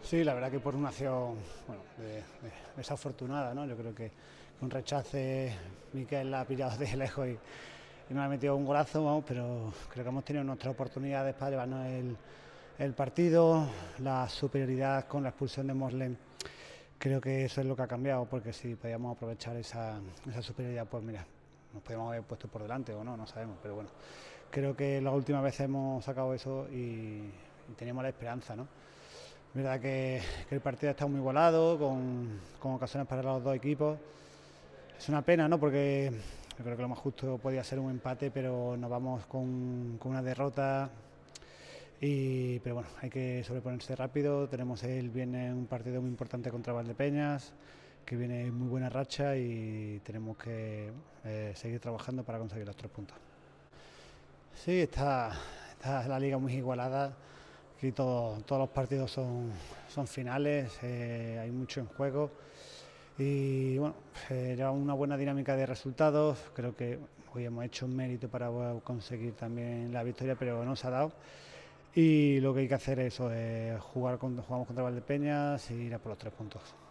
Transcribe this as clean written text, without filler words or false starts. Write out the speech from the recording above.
Sí, la verdad que por una acción desafortunada, ¿no? Yo creo que un rechace, Miquel la ha pillado de lejos y nos ha metido un golazo, vamos, pero creo que hemos tenido nuestras oportunidades para llevarnos el partido, la superioridad con la expulsión de Moslem. Creo que eso es lo que ha cambiado, porque si podíamos aprovechar esa superioridad, pues mira, nos podíamos haber puesto por delante o no, no sabemos, pero bueno, creo que las últimas veces hemos sacado eso y teníamos la esperanza, ¿no? Es verdad que el partido ha estado muy igualado, con ocasiones para los dos equipos. Es una pena, ¿no? Porque yo creo que lo más justo podía ser un empate, pero nos vamos con una derrota. Pero bueno, hay que sobreponerse rápido. Tenemos el viernes un partido muy importante contra Valdepeñas, que viene en muy buena racha y tenemos que seguir trabajando para conseguir los 3 puntos. Sí, está la liga muy igualada. Aquí todos los partidos son finales, hay mucho en juego y bueno, lleva una buena dinámica de resultados. Creo que hoy hemos hecho un mérito para conseguir también la victoria, pero no se ha dado. Y lo que hay que hacer es eso, jugamos contra Valdepeñas y ir a por los 3 puntos.